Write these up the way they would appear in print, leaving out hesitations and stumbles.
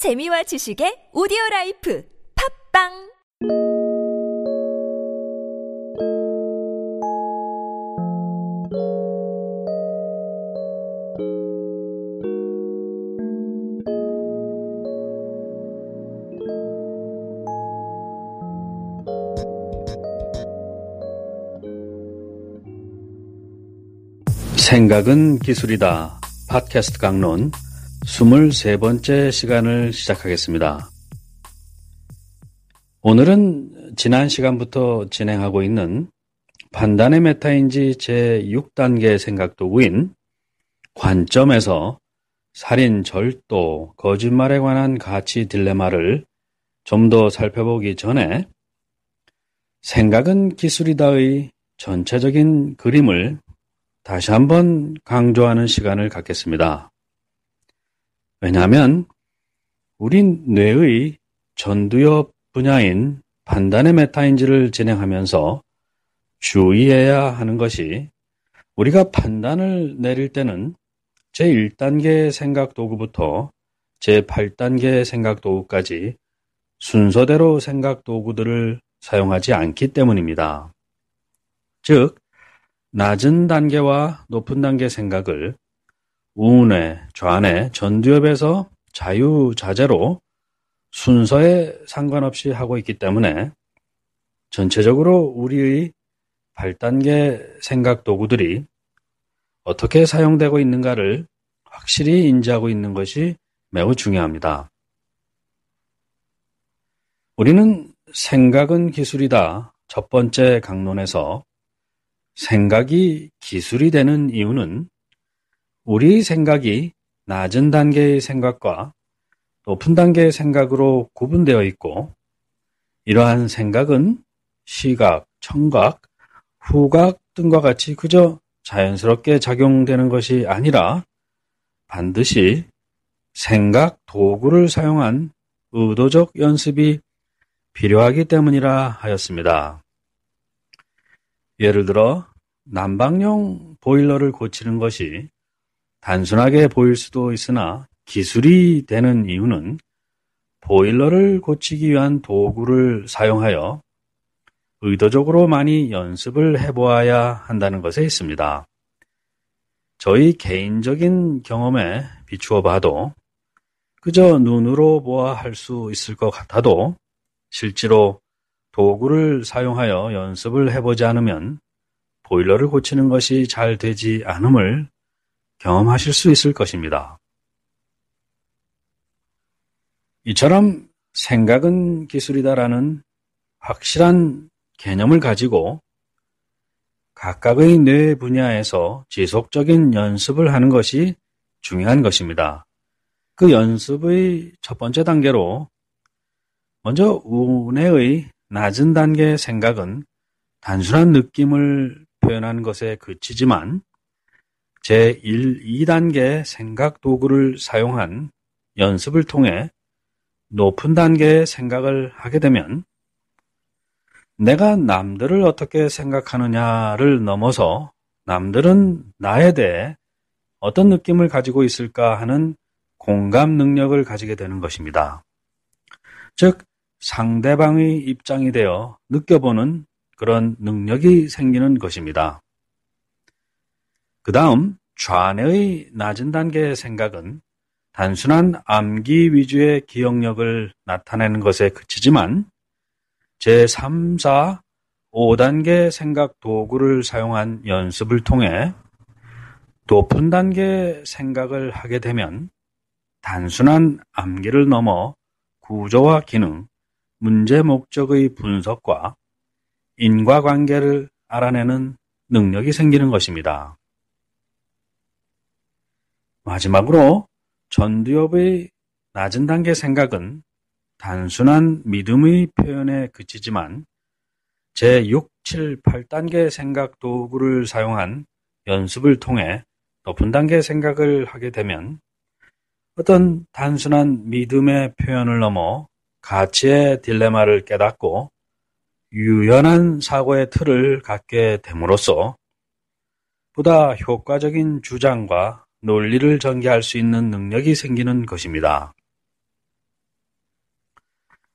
재미와 지식의 오디오라이프 팝빵 생각은 기술이다. 팟캐스트 강론 23번째 시간을 시작하겠습니다. 오늘은 지난 시간부터 진행하고 있는 판단의 메타인지 제6단계 생각도구인 관점에서 살인, 절도, 거짓말에 관한 가치 딜레마를 좀 더 살펴보기 전에 생각은 기술이다의 전체적인 그림을 다시 한번 강조하는 시간을 갖겠습니다. 왜냐하면 우리 뇌의 전두엽 분야인 판단의 메타인지를 진행하면서 주의해야 하는 것이 우리가 판단을 내릴 때는 제1단계 생각도구부터 제8단계 생각도구까지 순서대로 생각도구들을 사용하지 않기 때문입니다. 즉, 낮은 단계와 높은 단계 생각을 우뇌, 좌뇌, 전두엽에서 자유자재로 순서에 상관없이 하고 있기 때문에 전체적으로 우리의 8단계 생각 도구들이 어떻게 사용되고 있는가를 확실히 인지하고 있는 것이 매우 중요합니다. 우리는 생각은 기술이다. 첫 번째 강론에서 생각이 기술이 되는 이유는 우리 생각이 낮은 단계의 생각과 높은 단계의 생각으로 구분되어 있고 이러한 생각은 시각, 청각, 후각 등과 같이 그저 자연스럽게 작용되는 것이 아니라 반드시 생각 도구를 사용한 의도적 연습이 필요하기 때문이라 하였습니다. 예를 들어 난방용 보일러를 고치는 것이 단순하게 보일 수도 있으나 기술이 되는 이유는 보일러를 고치기 위한 도구를 사용하여 의도적으로 많이 연습을 해보아야 한다는 것에 있습니다. 저희 개인적인 경험에 비추어 봐도 그저 눈으로 보아 할 수 있을 것 같아도 실제로 도구를 사용하여 연습을 해보지 않으면 보일러를 고치는 것이 잘 되지 않음을 경험하실 수 있을 것입니다. 이처럼 생각은 기술이다라는 확실한 개념을 가지고 각각의 뇌 분야에서 지속적인 연습을 하는 것이 중요한 것입니다. 그 연습의 첫 번째 단계로 먼저 우뇌의 낮은 단계의 생각은 단순한 느낌을 표현하는 것에 그치지만 제1, 2단계 생각 도구를 사용한 연습을 통해 높은 단계의 생각을 하게 되면 내가 남들을 어떻게 생각하느냐를 넘어서 남들은 나에 대해 어떤 느낌을 가지고 있을까 하는 공감 능력을 가지게 되는 것입니다. 즉, 상대방의 입장이 되어 느껴보는 그런 능력이 생기는 것입니다. 그 다음 좌뇌의 낮은 단계의 생각은 단순한 암기 위주의 기억력을 나타내는 것에 그치지만 제3, 4, 5단계 생각 도구를 사용한 연습을 통해 높은 단계 생각을 하게 되면 단순한 암기를 넘어 구조와 기능, 문제 목적의 분석과 인과관계를 알아내는 능력이 생기는 것입니다. 마지막으로 전두엽의 낮은 단계 생각은 단순한 믿음의 표현에 그치지만 제6, 7, 8단계 생각 도구를 사용한 연습을 통해 높은 단계 생각을 하게 되면 어떤 단순한 믿음의 표현을 넘어 가치의 딜레마를 깨닫고 유연한 사고의 틀을 갖게 됨으로써 보다 효과적인 주장과 논리를 전개할 수 있는 능력이 생기는 것입니다.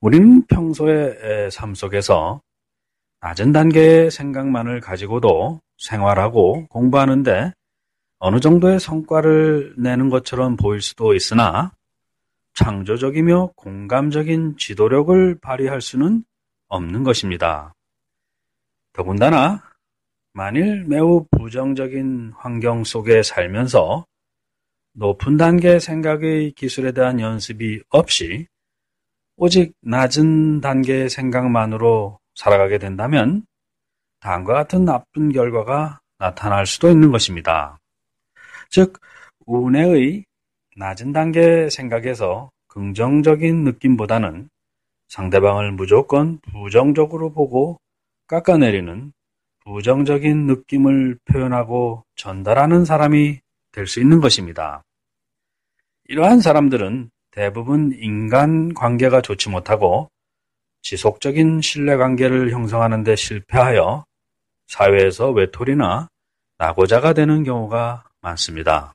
우리는 평소의 삶 속에서 낮은 단계의 생각만을 가지고도 생활하고 공부하는데 어느 정도의 성과를 내는 것처럼 보일 수도 있으나 창조적이며 공감적인 지도력을 발휘할 수는 없는 것입니다. 더군다나 만일 매우 부정적인 환경 속에 살면서 높은 단계 생각의 기술에 대한 연습이 없이 오직 낮은 단계의 생각만으로 살아가게 된다면 다음과 같은 나쁜 결과가 나타날 수도 있는 것입니다. 즉, 운해의 낮은 단계 생각에서 긍정적인 느낌보다는 상대방을 무조건 부정적으로 보고 깎아내리는 부정적인 느낌을 표현하고 전달하는 사람이 될 수 있는 것입니다. 이러한 사람들은 대부분 인간 관계가 좋지 못하고 지속적인 신뢰관계를 형성하는 데 실패하여 사회에서 외톨이나 낙오자가 되는 경우가 많습니다.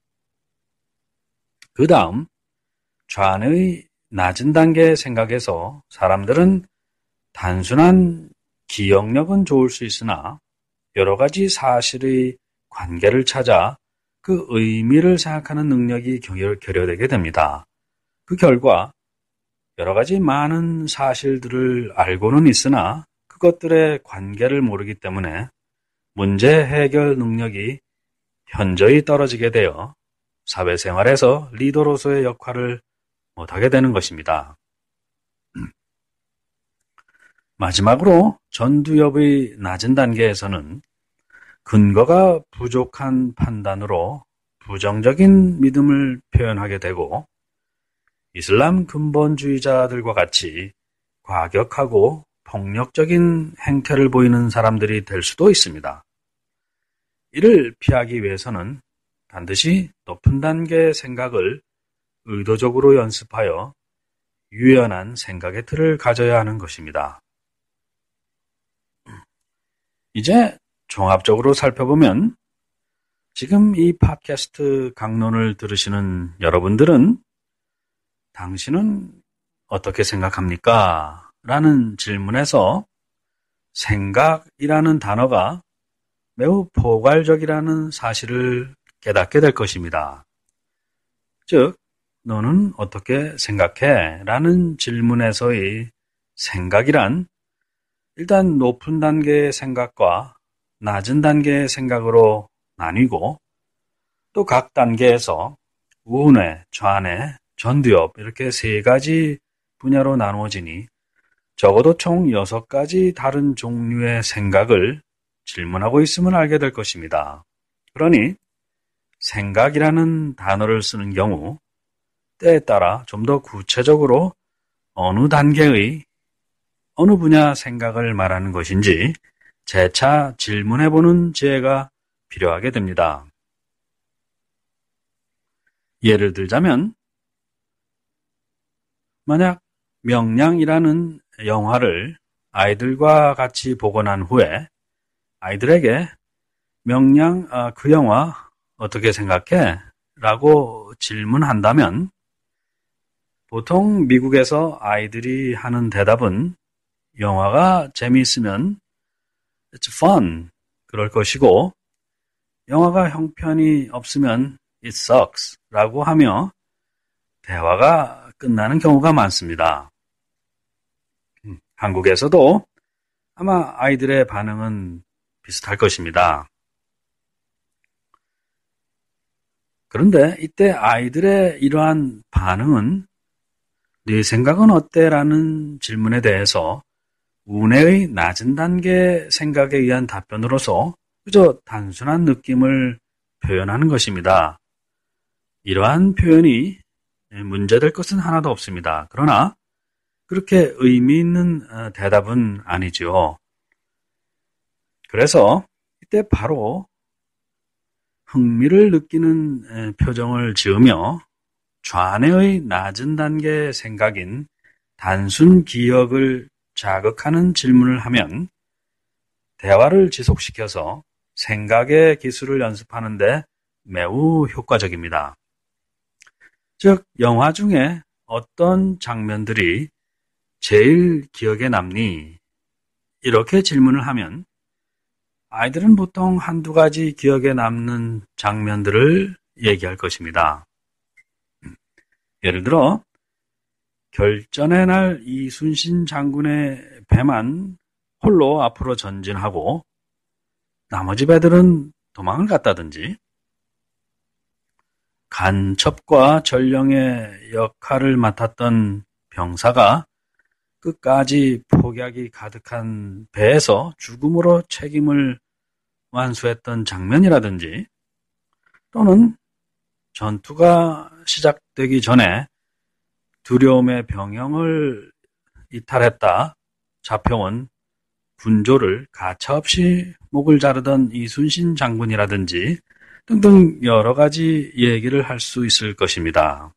그 다음, 좌뇌의 낮은 단계 생각에서 사람들은 단순한 기억력은 좋을 수 있으나 여러 가지 사실의 관계를 찾아 그 의미를 생각하는 능력이 결여되게 됩니다. 그 결과 여러 가지 많은 사실들을 알고는 있으나 그것들의 관계를 모르기 때문에 문제 해결 능력이 현저히 떨어지게 되어 사회생활에서 리더로서의 역할을 못하게 되는 것입니다. 마지막으로 전두엽의 낮은 단계에서는 근거가 부족한 판단으로 부정적인 믿음을 표현하게 되고 이슬람 근본주의자들과 같이 과격하고 폭력적인 행태를 보이는 사람들이 될 수도 있습니다. 이를 피하기 위해서는 반드시 높은 단계의 생각을 의도적으로 연습하여 유연한 생각의 틀을 가져야 하는 것입니다. 이제 종합적으로 살펴보면 지금 이 팟캐스트 강론을 들으시는 여러분들은 당신은 어떻게 생각합니까? 라는 질문에서 생각이라는 단어가 매우 포괄적이라는 사실을 깨닫게 될 것입니다. 즉, 너는 어떻게 생각해? 라는 질문에서의 생각이란 일단 높은 단계의 생각과 낮은 단계의 생각으로 나뉘고 또 각 단계에서 우뇌, 좌뇌, 전두엽 이렇게 세 가지 분야로 나누어지니 적어도 총 6가지 다른 종류의 생각을 질문하고 있음을 알게 될 것입니다. 그러니 생각이라는 단어를 쓰는 경우 때에 따라 좀 더 구체적으로 어느 단계의 어느 분야 생각을 말하는 것인지 재차 질문해보는 지혜가 필요하게 됩니다. 예를 들자면 만약 명량이라는 영화를 아이들과 같이 보고 난 후에 아이들에게 명량, 그 영화 어떻게 생각해? 라고 질문한다면 보통 미국에서 아이들이 하는 대답은 영화가 재미있으면 It's fun. 그럴 것이고 영화가 형편이 없으면 It sucks. 라고 하며 대화가 끝나는 경우가 많습니다. 한국에서도 아마 아이들의 반응은 비슷할 것입니다. 그런데 이때 아이들의 이러한 반응은 네 생각은 어때? 라는 질문에 대해서 운해의 낮은 단계 생각에 의한 답변으로서 그저 단순한 느낌을 표현하는 것입니다. 이러한 표현이 문제될 것은 하나도 없습니다. 그러나 그렇게 의미 있는 대답은 아니지요. 그래서 이때 바로 흥미를 느끼는 표정을 지으며 좌뇌의 낮은 단계 생각인 단순 기억을 자극하는 질문을 하면 대화를 지속시켜서 생각의 기술을 연습하는 데 매우 효과적입니다. 즉, 영화 중에 어떤 장면들이 제일 기억에 남니? 이렇게 질문을 하면 아이들은 보통 한두 가지 기억에 남는 장면들을 얘기할 것입니다. 예를 들어 결전의 날 이순신 장군의 배만 홀로 앞으로 전진하고 나머지 배들은 도망을 갔다든지, 간첩과 전령의 역할을 맡았던 병사가 끝까지 폭약이 가득한 배에서 죽음으로 책임을 완수했던 장면이라든지, 또는 전투가 시작되기 전에 두려움의 병영을 이탈했다 잡혀온 군조를 가차없이 목을 자르던 이순신 장군이라든지 등등 여러 가지 얘기를 할 수 있을 것입니다.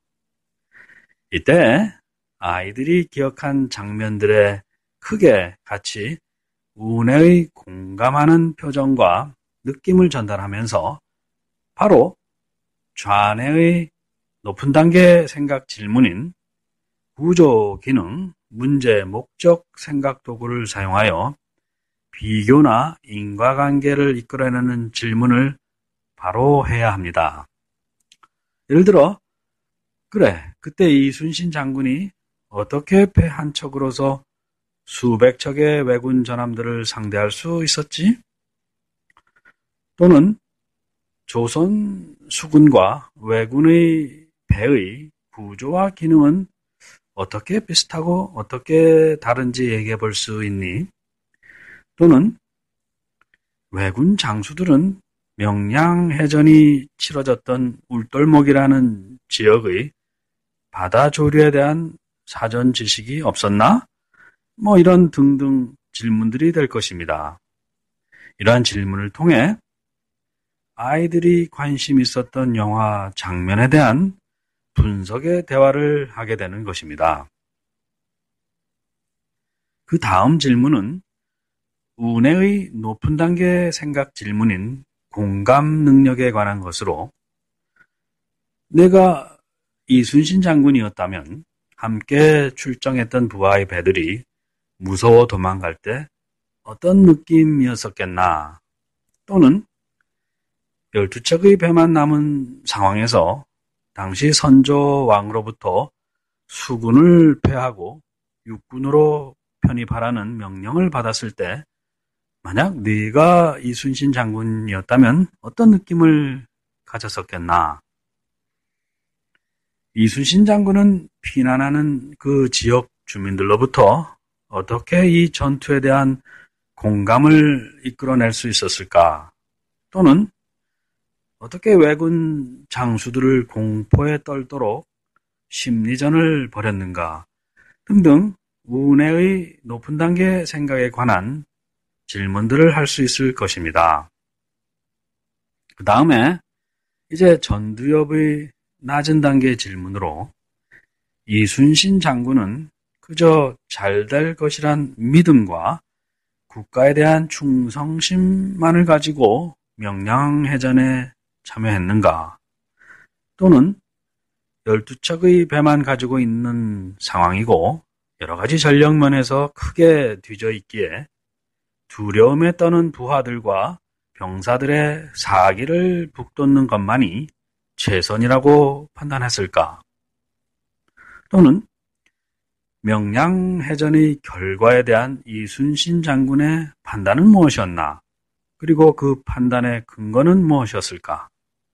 이때 아이들이 기억한 장면들에 크게 같이 운해의 공감하는 표정과 느낌을 전달하면서 바로 좌뇌의 높은 단계 생각 질문인 구조 기능, 문제, 목적 생각 도구를 사용하여 비교나 인과관계를 이끌어내는 질문을 바로 해야 합니다. 예를 들어, 그래, 그때 이순신 장군이 어떻게 배 한 척으로서 수백 척의 왜군 전함들을 상대할 수 있었지? 또는 조선 수군과 왜군의 배의 구조와 기능은 어떻게 비슷하고 어떻게 다른지 얘기해 볼 수 있니? 또는 왜군 장수들은 명량해전이 치러졌던 울돌목이라는 지역의 바다 조류에 대한 사전 지식이 없었나? 이런 등등 질문들이 될 것입니다. 이러한 질문을 통해 아이들이 관심 있었던 영화 장면에 대한 분석의 대화를 하게 되는 것입니다. 그 다음 질문은 운해의 높은 단계 생각 질문인 공감 능력에 관한 것으로, 내가 이순신 장군이었다면 함께 출정했던 부하의 배들이 무서워 도망갈 때 어떤 느낌이었었겠나? 또는 12척의 배만 남은 상황에서 당시 선조왕으로부터 수군을 패하고 육군으로 편입하라는 명령을 받았을 때 만약 네가 이순신 장군이었다면 어떤 느낌을 가졌었겠나? 이순신 장군은 피난하는 그 지역 주민들로부터 어떻게 이 전투에 대한 공감을 이끌어낼 수 있었을까? 또는 어떻게 왜군 장수들을 공포에 떨도록 심리전을 벌였는가? 등등 운해의 높은 단계 생각에 관한 질문들을 할 수 있을 것입니다. 그 다음에 이제 전두엽의 낮은 단계 질문으로 이순신 장군은 그저 잘 될 것이란 믿음과 국가에 대한 충성심만을 가지고 명량해전에 참여했는가? 또는 12척의 배만 가지고 있는 상황이고 여러 가지 전력면에서 크게 뒤져 있기에 두려움에 떠는 부하들과 병사들의 사기를 북돋는 것만이 최선이라고 판단했을까? 또는 명량해전의 결과에 대한 이순신 장군의 판단은 무엇이었나? 그리고 그 판단의 근거는 무엇이었을까?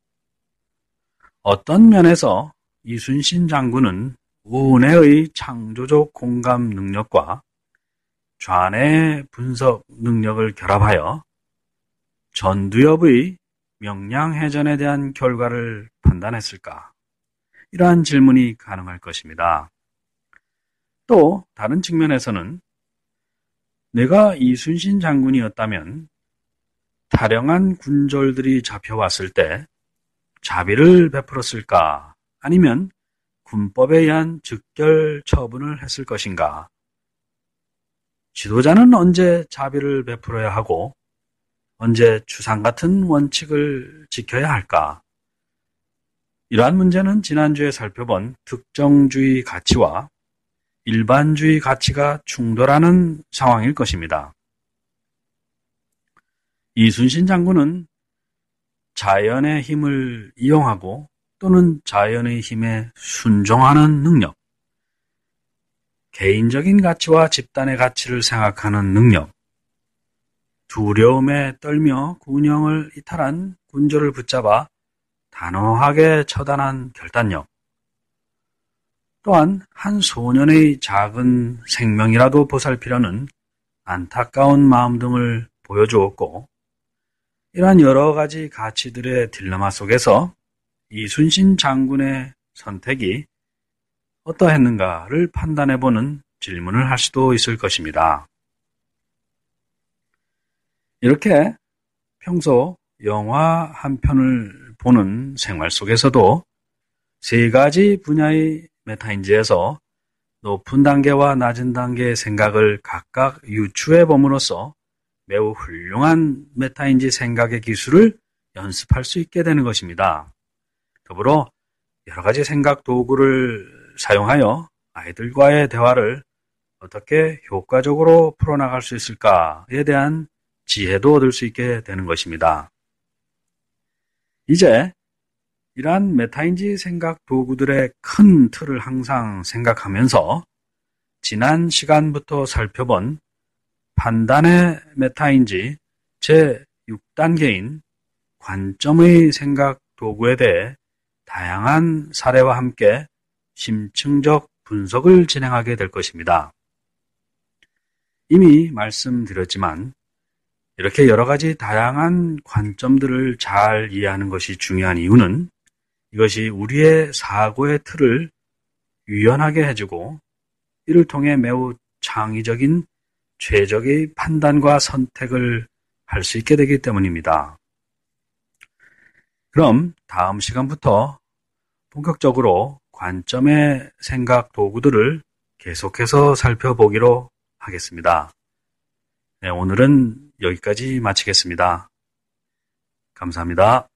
어떤 면에서 이순신 장군은 운해의 창조적 공감 능력과 좌뇌 분석 능력을 결합하여 전두엽의 명량해전에 대한 결과를 판단했을까? 이러한 질문이 가능할 것입니다. 또 다른 측면에서는 내가 이순신 장군이었다면 타령한 군졸들이 잡혀왔을 때 자비를 베풀었을까? 아니면 군법에 의한 즉결 처분을 했을 것인가? 지도자는 언제 자비를 베풀어야 하고 언제 추상 같은 원칙을 지켜야 할까? 이러한 문제는 지난주에 살펴본 특정주의 가치와 일반주의 가치가 충돌하는 상황일 것입니다. 이순신 장군은 자연의 힘을 이용하고 또는 자연의 힘에 순종하는 능력, 개인적인 가치와 집단의 가치를 생각하는 능력, 두려움에 떨며 군영을 이탈한 군조를 붙잡아 단호하게 처단한 결단력, 또한 한 소년의 작은 생명이라도 보살피려는 안타까운 마음 등을 보여주었고, 이러한 여러 가지 가치들의 딜레마 속에서 이순신 장군의 선택이 어떠했는가를 판단해보는 질문을 할 수도 있을 것입니다. 이렇게 평소 영화 한 편을 보는 생활 속에서도 세 가지 분야의 메타인지에서 높은 단계와 낮은 단계의 생각을 각각 유추해 봄으로써 매우 훌륭한 메타인지 생각의 기술을 연습할 수 있게 되는 것입니다. 더불어 여러 가지 생각 도구를 사용하여 아이들과의 대화를 어떻게 효과적으로 풀어나갈 수 있을까에 대한 지혜도 얻을 수 있게 되는 것입니다. 이제 이러한 메타인지 생각 도구들의 큰 틀을 항상 생각하면서 지난 시간부터 살펴본 판단의 메타인지 제6단계인 관점의 생각 도구에 대해 다양한 사례와 함께 심층적 분석을 진행하게 될 것입니다. 이미 말씀드렸지만 이렇게 여러 가지 다양한 관점들을 잘 이해하는 것이 중요한 이유는 이것이 우리의 사고의 틀을 유연하게 해주고 이를 통해 매우 창의적인 최적의 판단과 선택을 할 수 있게 되기 때문입니다. 그럼 다음 시간부터 본격적으로 관점의 생각 도구들을 계속해서 살펴보기로 하겠습니다. 네, 오늘은 여기까지 마치겠습니다. 감사합니다.